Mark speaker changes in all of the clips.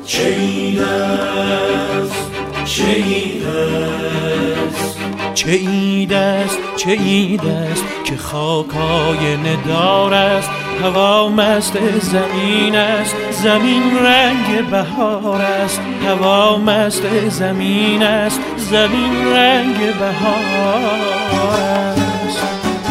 Speaker 1: چه عید است، چه عید است،
Speaker 2: چه عید است، چه عید است که خاک آینه دار است، هوا مست زمین است، زمین رنگ بهار است، هوا مست زمین است، زمین رنگ بهار است.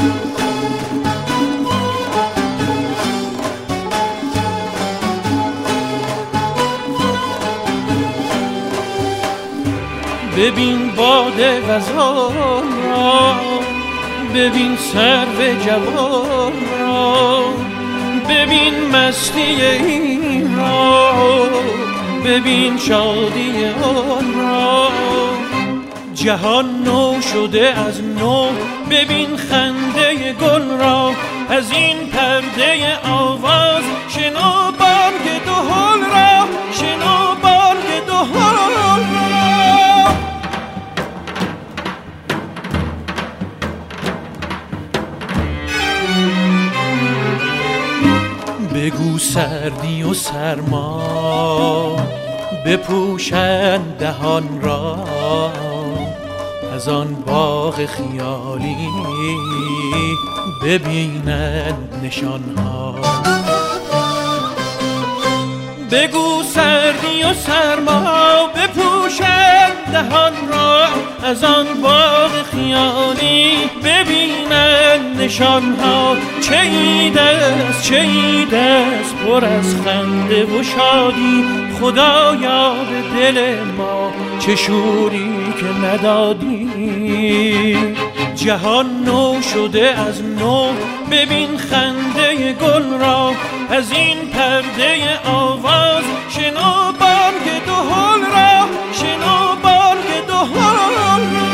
Speaker 2: ببین باد وزان را، ببین سرو جوان را، ببین مستی این را، ببین شادی آن را. جهان نو شده از نو، ببین خنده گل را، از این پرده آواز شنو بانگ دهل را، شنو بانگ دهل را. بگو سردی و سرما بپوشند دهان را، از آن باغ خیالی ببینند نشانها. بگو سردی و سرما بپوشند دهان را، از آن باغ خیالی ببینند نشانها. چه عید است، چه عید است پر از خنده و شادی، خدایا به دل ما چه شوری که ندادی. جهان نو شده از نو، ببین خنده گل را، از این پرده آواز شنو بانگ دهل را، شنو بانگ دهل را.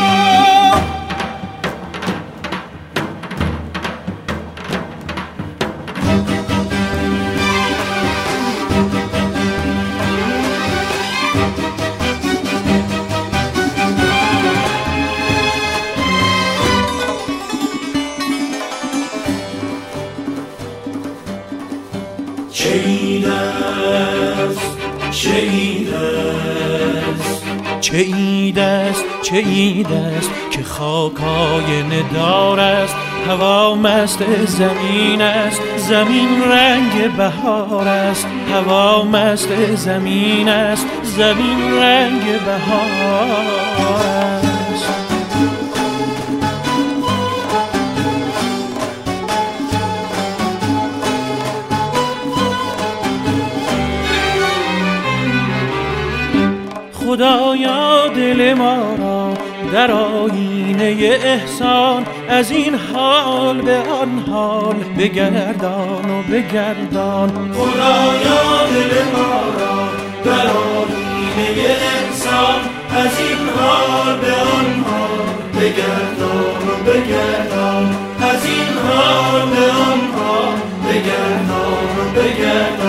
Speaker 1: چه عید است، چه عید است،
Speaker 2: چه عید است، چه عید است که خاک آینه دار است، هوا مست زمین است، زمین رنگ بهار است، هوا مست زمین است، زمین رنگ بهار است. خدایا دل ما را در آیینه احسان، از این حال به آن حال بگردان و بگردان.
Speaker 1: خدایا دل ما را در آیینه احسان، از این حال به آن حال بگردان و بگردان، از این حال به آن حال بگردان و بگردان.